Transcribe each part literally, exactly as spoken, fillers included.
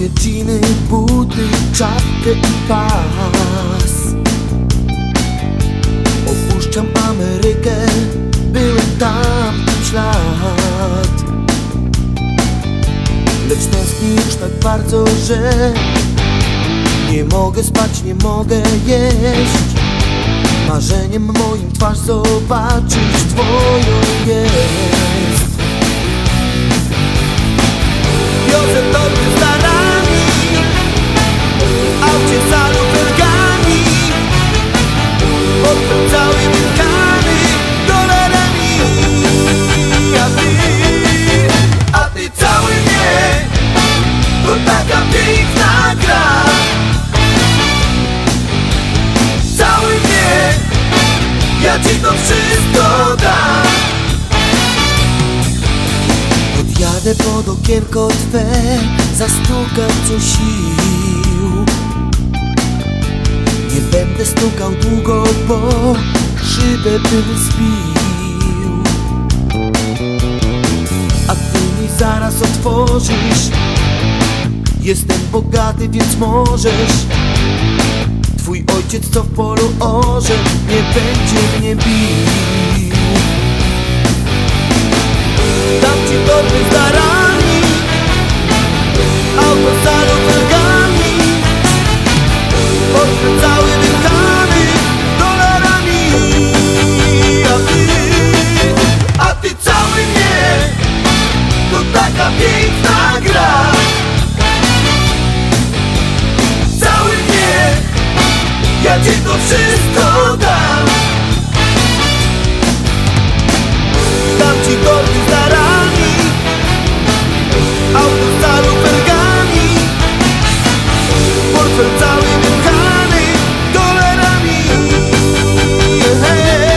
Twoje dżiny, buty, czapkę i pas. Opuszczam Amerykę, byłem tam pięć lat. Lecz tęsknię już tak bardzo, że nie mogę spać, nie mogę jeść. Marzeniem moim twarz zobaczyć Twoją jest. Wiozę torby z darami, w aucie za luferkami, portfel cały wypchany dolarami. A ty, a ty cały mnie, to taka piękna gra. Cały mnie, ja ci to wszystko dam. Podjadę pod okienko Twe, zastukam co sił. Nie będę stukał długo, bo szybę bym zbił. A Ty mi zaraz otworzysz. Jestem bogaty, więc możesz. Twój ojciec, co w polu orze, nie będzie mnie bił. Dam ci torby z darami, auto za luferkami, portfel cały wypchany dolarami. A ty, a ty cały mnie, to taka piękna gra. Cały mnie, ja ci to wszystko dam. Dam ci torby z darami, auto za luferkami, portfel cały wypchany dolarami. Hey.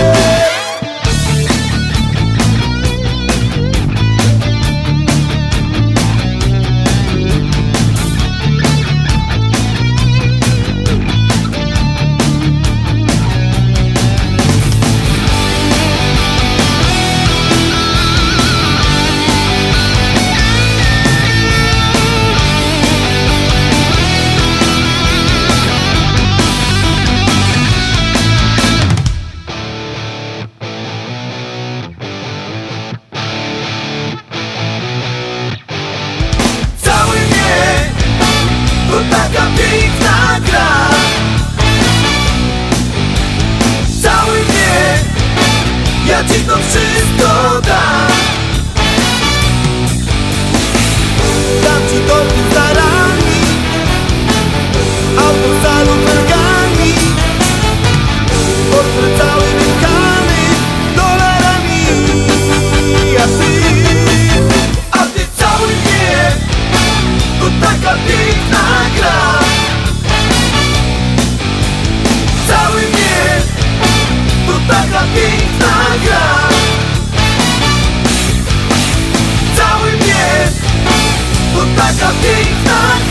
To taka piękna gra. Cały mnie, ja ci to wszystko dam. Dam ci torby z darami, auto za luferkami, portfel cały wypchany dolarami. A ty, a ty cały mnie, to taka piękna gra. Cały mnie, to taka piękna gra. Cały mnie, to taka piękna gra.